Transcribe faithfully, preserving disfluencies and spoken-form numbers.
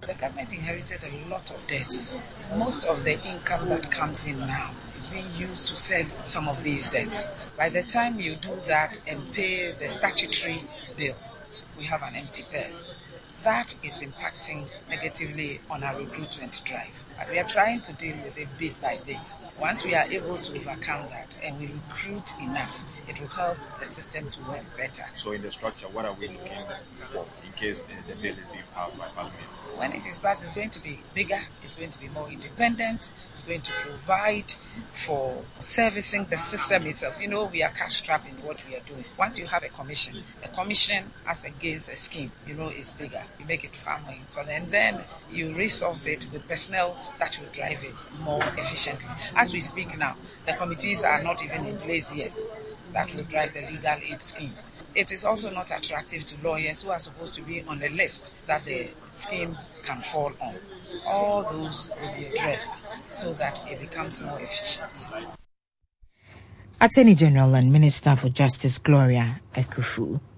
The government inherited a lot of debts. Most of the income that comes in now is being used to serve some of these debts. By the time you do that and pay the statutory bills, we have an empty purse. That is impacting negatively on our recruitment drive. But we are trying to deal with it bit by bit. Once we are able to overcome that and we recruit enough, it will help the system to work better. So in the structure, what are we looking for in case the bill is being passed by Parliament? When it is passed, it's going to be bigger, it's going to be more independent, it's going to provide for servicing the system itself. You know, we are cash-strapped in what we are doing. Once you have a commission, a commission as against a scheme, you know, is bigger. You make it far more important. And then you resource it with personnel that will drive it more efficiently. As we speak now, the committees are not even in place yet that will drive the legal aid scheme. It is also not attractive to lawyers who are supposed to be on the list that the scheme can fall on. All those will be addressed so that it becomes more efficient. Attorney General and Minister for Justice Gloria Ekufu